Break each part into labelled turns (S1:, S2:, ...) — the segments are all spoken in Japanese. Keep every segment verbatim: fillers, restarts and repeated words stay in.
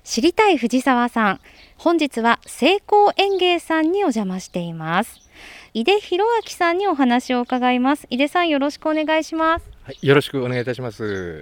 S1: 知りたい藤沢さん、本日は成功園芸さんにお邪魔しています。井出弘明さんにお話を伺います。井出さん、よろしくお願いします。
S2: はい、よろしくお願いいたします。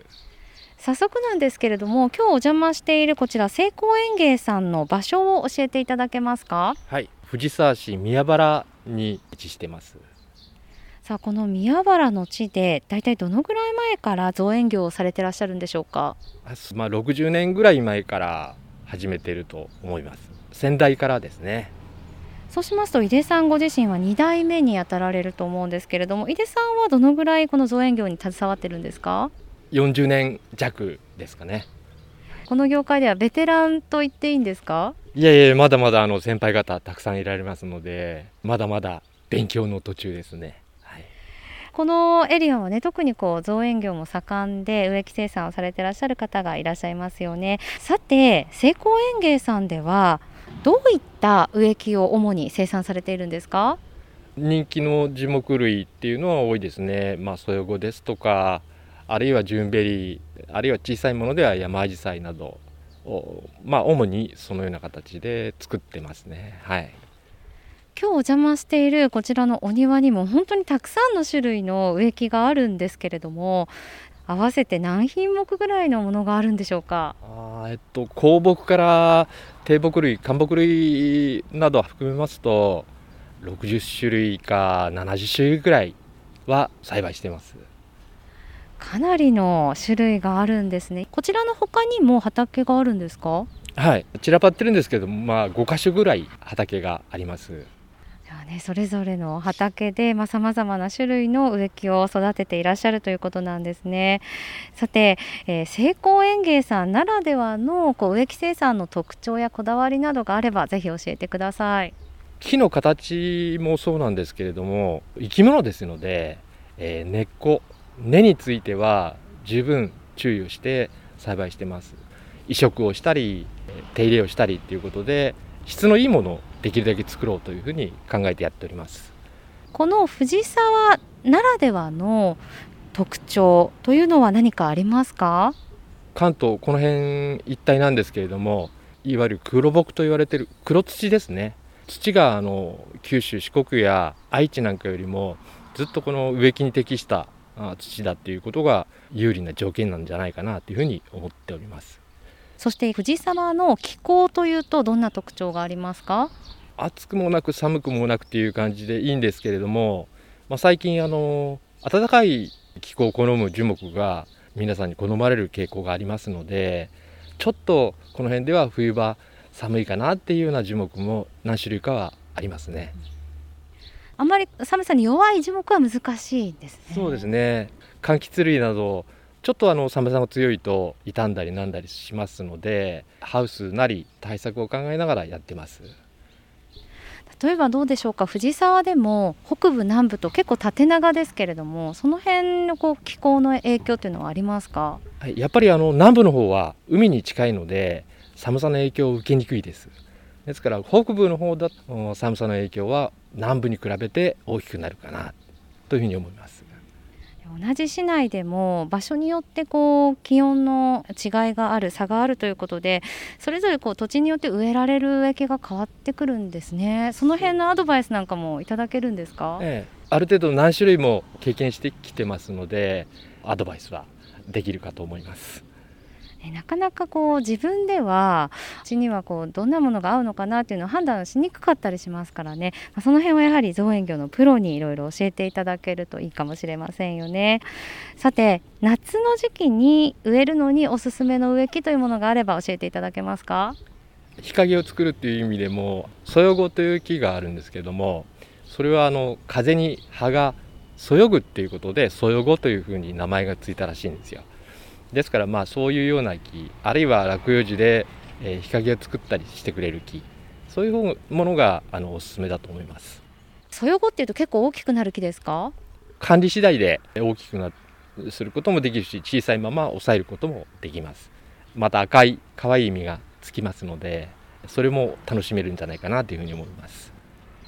S1: 早速なんですけれども、今日お邪魔しているこちら成功園芸さんの場所を教えていただけますか？
S2: はい、藤沢市宮原に位置してます。
S1: さあ、この宮原の地でだいたいどのぐらい前から造園業をされてらっしゃるんでしょうか？
S2: まあ、ろくじゅうねんぐらい前から始めていると思います。先代からですね。
S1: そうしますと井出さんご自身はに代目にあたられると思うんですけれども、井出さんはどのぐらいこの造園業に携わってるんですか？
S2: よんじゅうねん弱ですかね。
S1: この業界ではベテランと言っていいんですか？
S2: いやいや、まだまだあの先輩方たくさんいられますので、まだまだ勉強の途中ですね。はい、
S1: このエリアはね、特にこう造園業も盛んで植木生産をされていらっしゃる方がいらっしゃいますよね。さて、成功園芸さんではどういった植木を主に生産されているんですか？
S2: 人気の樹木類っていうのは多いですね。まあ、ソヨゴですとか、あるいはジュンベリー、あるいは小さいものではヤマアジサイなどを、まあ、主にそのような形で作ってますね。はい。
S1: 今日お邪魔しているこちらのお庭にも本当にたくさんの種類の植木があるんですけれども、合わせて何品目ぐらいのものがあるんでしょうか？
S2: あえっと香木から低木類、灌木類などを含めますとろくじゅっしゅるいかななじゅっしゅるいぐらいは栽培しています。
S1: かなりの種類があるんですね。こちらの他にも畑があるんですか？
S2: はい、散らばってるんですけども、まあ、ごかしょぐらい畑があります。
S1: ね、それぞれの畑でさまざ、まな種類の植木を育てていらっしゃるということなんですね。さて、えー、成功園芸さんならではのこう植木生産の特徴やこだわりなどがあればぜひ教えてください。
S2: 木の形もそうなんですけれども、生き物ですので、えー、根っこ根については十分注意をして栽培してます。移植をしたり手入れをしたりということで質のいいものをできるだけ作ろうというふうに考えてやっております。
S1: この藤沢ならではの特徴というのは何かありますか？
S2: 関東この辺一帯なんですけれども、いわゆる黒木と言われている黒土ですね。土があの九州四国や愛知なんかよりもずっとこの植木に適した土だっていうことが有利な条件なんじゃないかなというふうに思っております。
S1: そして藤沢の気候というとどんな特徴がありますか？
S2: 暑くもなく寒くもなくっていう感じでいいんですけれども、まあ、最近あの暖かい気候を好む樹木が皆さんに好まれる傾向がありますので、ちょっとこの辺では冬場寒いかなっていうような樹木も何種類かはありますね。
S1: あまり寒さに弱い樹木は難しいんですね。
S2: そうですね。柑橘類などちょっとあの寒さが強いと傷んだりなんだりしますので、ハウスなり対策を考えながらやってます。
S1: 例えばどうでしょうか、藤沢でも北部南部と結構縦長ですけれども、その辺のこう気候の影響というのはありますか？
S2: はい、やっぱりあの南部の方は海に近いので寒さの影響を受けにくいです。ですから北部の方だと寒さの影響は南部に比べて大きくなるかなというふうに思います。
S1: 同じ市内でも場所によってこう気温の違いがある、差があるということで、それぞれこう土地によって植えられる植木が変わってくるんですね。その辺のアドバイスなんかもいただけるんですか？
S2: ええ、ある程度何種類も経験してきてますのでアドバイスはできるかと思います。
S1: なかなかこう自分ではうちにはこうどんなものが合うのかなっていうのを判断しにくかったりしますからね、その辺はやはり造園業のプロにいろいろ教えていただけるといいかもしれませんよね。さて、夏の時期に植えるのにおすすめの植木というものがあれば教えていただけますか？
S2: 日陰を作るっていう意味でもそよごという木があるんですけども、それはあの風に葉がそよぐっていうことでそよごというふうに名前がついたらしいんですよ。ですからまあそういうような木、あるいは落葉樹で日陰を作ったりしてくれる木、そういうものがあのおすすめだと思います。
S1: そよごっていうと結構大きくなる木ですか？
S2: 管理次第で大きくなすることもできるし、小さいまま抑えることもできます。また赤い可愛い実がつきますので、それも楽しめるんじゃないかなというふうに思います。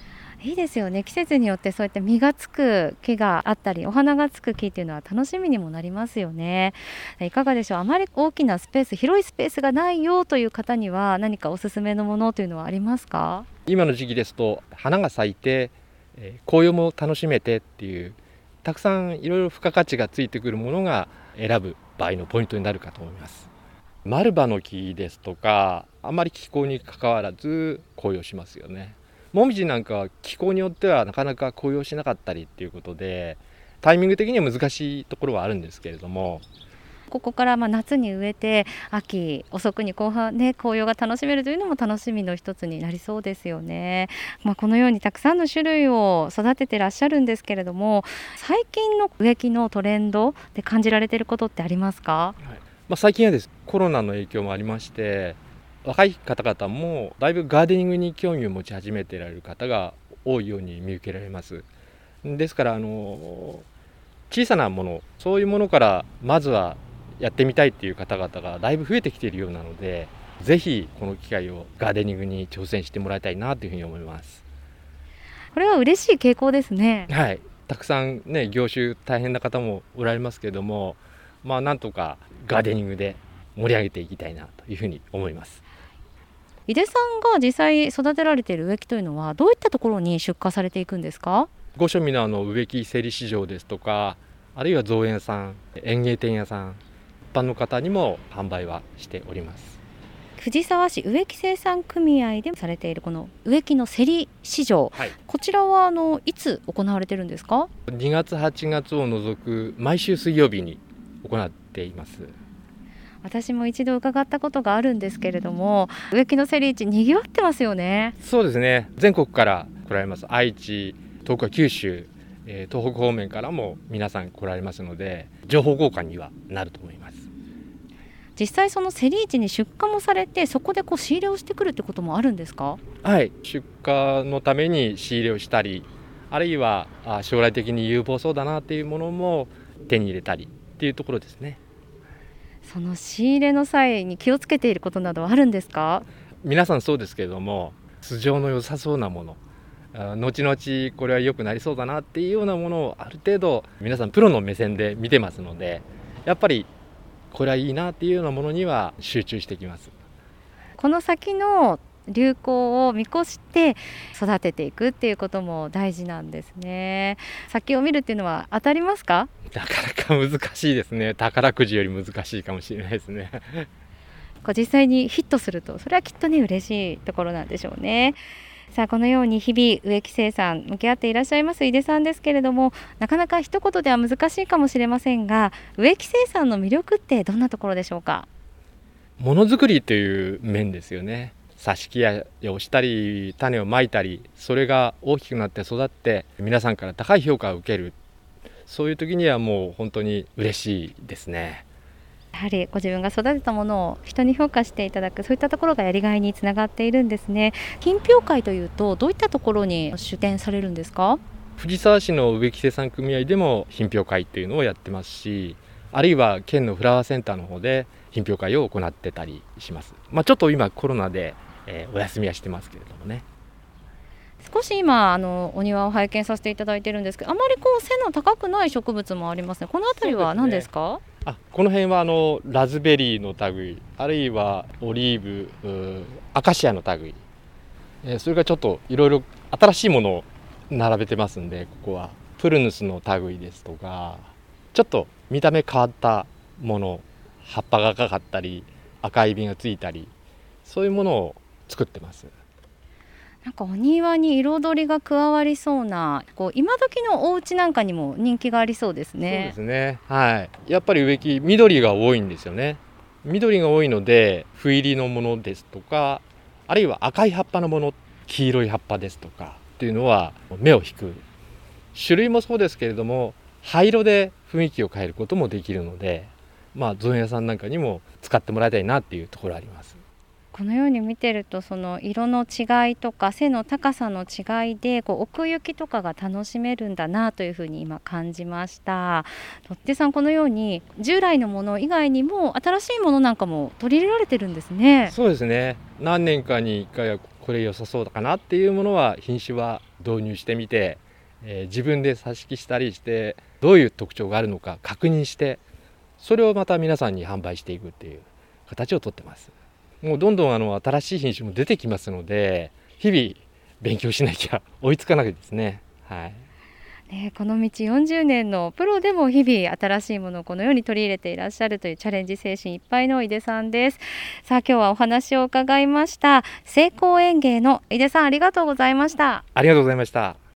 S1: いいですよね。季節によってそうやって実がつく木があったりお花がつく木っていうのは楽しみにもなりますよね。いかがでしょう。あまり大きなスペース広いスペースがないよという方には何かおすすめのものというのはありますか？
S2: 今の時期ですと花が咲いて、えー紅葉も楽しめてっていうたくさんいろいろ付加価値がついてくるものが選ぶ場合のポイントになるかと思います。マルバの木ですとかあまり気候に関わらず紅葉しますよね。モミジなんかは気候によってはなかなか紅葉しなかったりっていうことでタイミング的には難しいところはあるんですけれども、
S1: ここからまあ夏に植えて秋遅くに後半ね紅葉が楽しめるというのも楽しみの一つになりそうですよね。まあ、このようにたくさんの種類を育ててらっしゃるんですけれども、最近の植木のトレンドで感じられていることってありますか？
S2: まあ、最近はですコロナの影響もありまして若い方々もだいぶガーデニングに興味を持ち始めていられる方が多いように見受けられます。ですからあの小さなものそういうものからまずはやってみたいっていう方々がだいぶ増えてきているようなので、ぜひこの機会をガーデニングに挑戦してもらいたいなというふうに思います。
S1: これは嬉しい傾向ですね。
S2: はい、たくさんね業種大変な方もおられますけれども、まあなんとかガーデニングで盛り上げていきたいなというふうに思います。
S1: 井出さんが実際育てられている植木というのはどういったところに出荷されていくんですか？
S2: ご庶民のあの植木整理市場ですとか、あるいは造園さん、園芸店屋さん、一般の方にも販売はしております。
S1: 藤沢市植木生産組合でされているこの植木の競り市場、
S2: はい、
S1: こちらはあのいつ行われているんですか？
S2: にがつはちがつを除く毎週水曜日に行っています。
S1: 私も一度伺ったことがあるんですけれども、植木の競り市にぎわってますよね。
S2: そうですね、全国から来られます。愛知、東海、九州、えー、東北方面からも皆さん来られますので情報交換にはなると思います。
S1: 実際その競り市に出荷もされてそこでこう仕入れをしてくるってこともあるんですか？
S2: はい、出荷のために仕入れをしたり、あるいは将来的に有望そうだなっていうものも手に入れたりっていうところですね。
S1: その仕入れの際に気をつけていることなどはあるんですか？
S2: 皆さんそうですけれども、素性の良さそうなもの、後々これは良くなりそうだなっていうようなものをある程度皆さんプロの目線で見てますので、やっぱりこれはいいなっていうようなものには集中してきます。
S1: この先の流行を見越して育てていくっていうことも大事なんですね。先を見るっていうのは当たりますか？
S2: なかなか難しいですね。宝くじより難しいかもしれないですね。
S1: こう実際にヒットするとそれはきっとね嬉しいところなんでしょうね。さあこのように日々植木生産向き合っていらっしゃいます井出さんですけれども、なかなか一言では難しいかもしれませんが、植木生産の魅力ってどんなところでしょうか？
S2: ものづくりという面ですよね。挿し木やをしたり種をまいたり、それが大きくなって育って皆さんから高い評価を受ける、そういう時にはもう本当に嬉しいですね。
S1: やはりご自分が育てたものを人に評価していただく、そういったところがやりがいにつながっているんですね。品評会というとどういったところに出展されるんですか？
S2: 藤沢市の植木生産組合でも品評会っていうのをやってますし、あるいは県のフラワーセンターの方で品評会を行ってたりします。まあ、ちょっと今コロナで、えー、お休みはしてますけれどもね。
S1: 少し今あのお庭を拝見させていただいてるんですけど、あまりこう背の高くない植物もありますね。この辺りは何ですか？
S2: あ、この辺はあのラズベリーの類、あるいはオリーブ、アカシアの類、えー、それがちょっといろいろ新しいものを並べてますんで、ここはプルヌスの類ですとか、ちょっと見た目変わったもの、葉っぱが赤かったり赤い実がついたり、そういうものを作ってます。
S1: なんかお庭に彩りが加わりそうな、こう今時のお家なんかにも人気がありそうですね。
S2: そうですね、はい、やっぱり植木緑が多いんですよね。緑が多いので斑入りのものですとか、あるいは赤い葉っぱのもの、黄色い葉っぱですとかっていうのは目を引く。種類もそうですけれども灰色で雰囲気を変えることもできるので、まあ造園屋さんなんかにも使ってもらいたいなっていうところあります。
S1: このように見てるとその色の違いとか背の高さの違いでこう奥行きとかが楽しめるんだなというふうに今感じました。とってさん、このように従来のもの以外にも新しいものなんかも取り入れられてるんですね。
S2: そうですね、何年かにいっかいはここれ良さそうだかなっていうものは品種は導入してみて、えー、自分で挿し木したりしてどういう特徴があるのか確認して、それをまた皆さんに販売していくっていう形をとってます。もうどんどんあの新しい品種も出てきますので、日々勉強しなきゃ追いつかなくですね。はい。
S1: ね、この道よんじゅうねんのプロでも日々新しいものをこのように取り入れていらっしゃるというチャレンジ精神いっぱいの井出さんです。さあ今日はお話を伺いました。成功園芸の井出さん、ありがとうございました。
S2: ありがとうございました。